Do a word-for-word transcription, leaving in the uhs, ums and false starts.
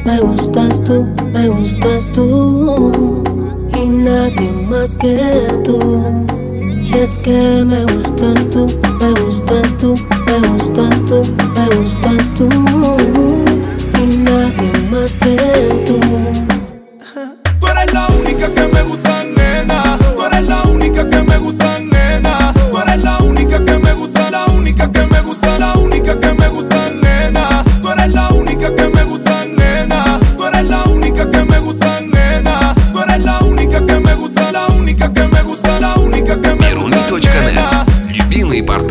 me gustas tú, me gustas tú y nadie más que tú. Y es que me gustas tú, me gustas tú, me gustas tú, me gustas tú y nadie más que tú. Tú eres la única que me gusta, nena. Tú eres la única que me gusta, nena. Tú eres la única que me gusta, la única que me gusta, la única que me gusta, nena. Tú eres la única que me gusta, nena. Tú eres la única que me gusta, nena. Tú eres la única que me gusta, la única que me gusta, la única que me gusta, Первый точка нет. Любимый партнер